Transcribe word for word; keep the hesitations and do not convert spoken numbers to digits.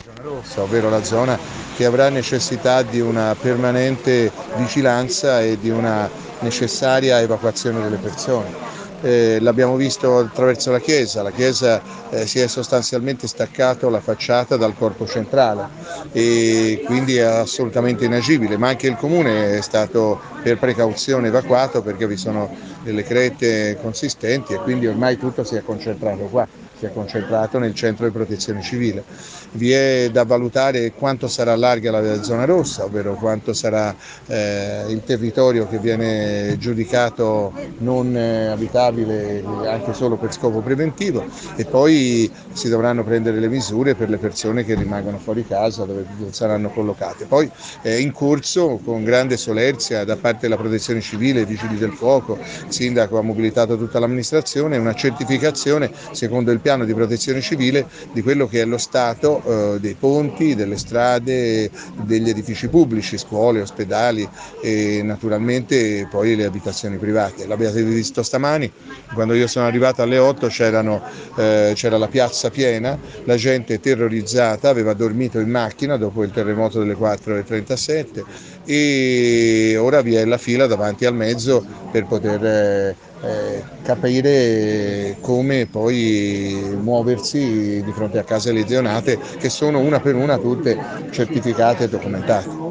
zona rossa, ovvero la zona che avrà necessità di una permanente vigilanza e di una necessaria evacuazione delle persone. Eh, l'abbiamo visto attraverso la chiesa, la chiesa eh, si è sostanzialmente staccato la facciata dal corpo centrale e quindi è assolutamente inagibile, ma anche il comune è stato per precauzione evacuato perché vi sono delle crete consistenti e quindi ormai tutto si è concentrato qua, si è concentrato nel centro di protezione civile. Vi è da valutare quanto sarà larga la zona rossa, ovvero quanto sarà eh, il territorio che viene giudicato non eh, abitabile anche solo per scopo preventivo, e poi si dovranno prendere le misure per le persone che rimangono fuori casa dove saranno collocate. Poi è in corso con grande solerzia da parte della protezione civile, i vigili del fuoco, il sindaco ha mobilitato tutta l'amministrazione, una certificazione secondo il piano di protezione civile di quello che è lo stato eh, dei ponti, delle strade, degli edifici pubblici, scuole, ospedali e naturalmente poi le abitazioni private. L'abbiate visto stamani, quando io sono arrivato alle otto c'erano, eh, c'era la piazza piena, la gente terrorizzata, aveva dormito in macchina dopo il terremoto delle quattro e trentasette e ora vi è la fila davanti al mezzo per poter eh, eh, capire come poi muoversi di fronte a case lesionate che sono una per una tutte certificate e documentate.